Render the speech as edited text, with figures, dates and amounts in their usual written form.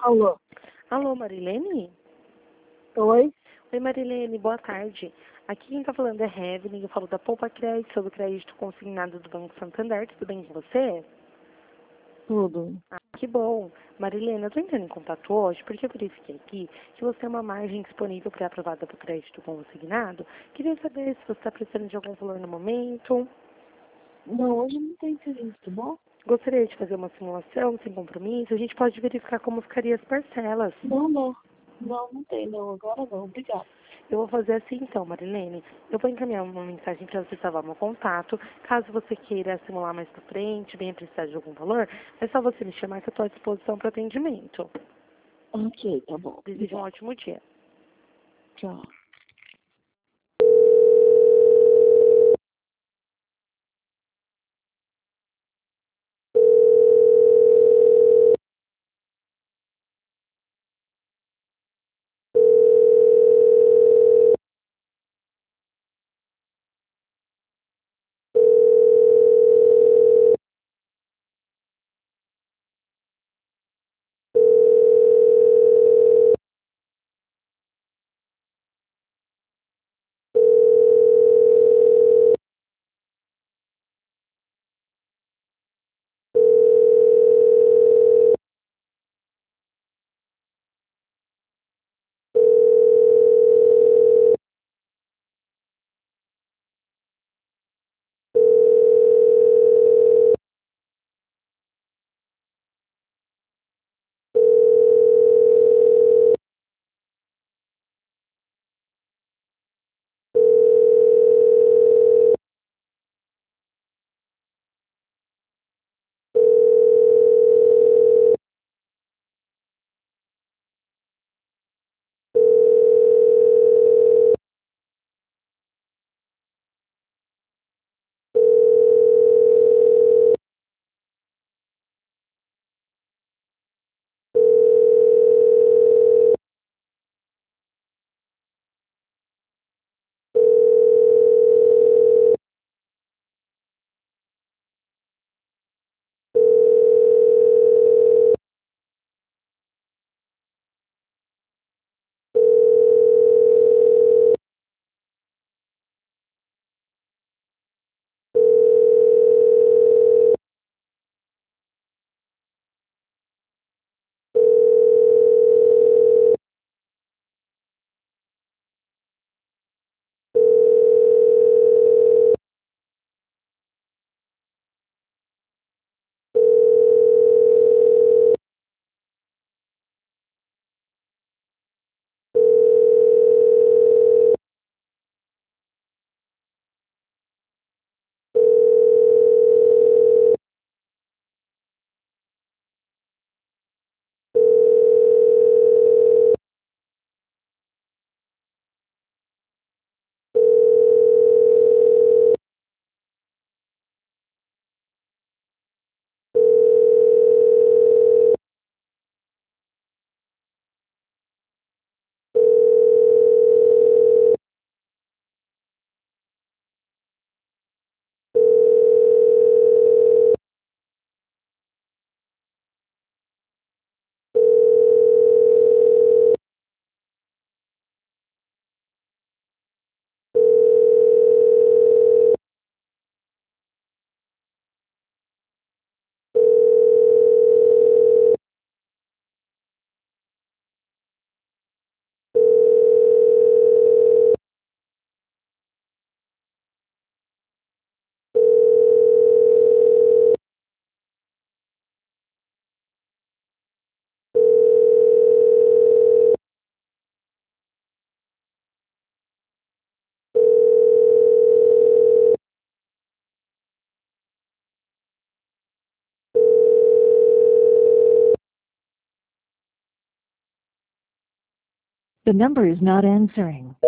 Alô? Alô, Marilene? Oi? Oi, Marilene, boa tarde. Aqui quem tá falando é Evelyn, eu falo da Poupa Crédito, sobre o crédito consignado do Banco Santander. Tudo bem com você? Tudo. Ah, que bom. Marilene, eu tô entrando em contato hoje porque eu verifiquei aqui que você tem uma margem disponível pré-aprovada para o crédito consignado. Queria saber se você está precisando de algum valor no momento. Não, hoje não tem serviço, tá bom? Gostaria de fazer uma simulação sem compromisso. A gente pode verificar como ficaria as parcelas. Não, não. Não tem não. Agora não. Obrigada. Eu vou fazer assim então, Marilene. Eu vou encaminhar uma mensagem para você salvar meu contato. Caso você queira simular mais pra frente, venha precisar de algum valor, é só você me chamar que eu estou à disposição para atendimento. Ok, tá bom. Desejo um Obrigada. ótimo dia. Tchau. The number is not answering.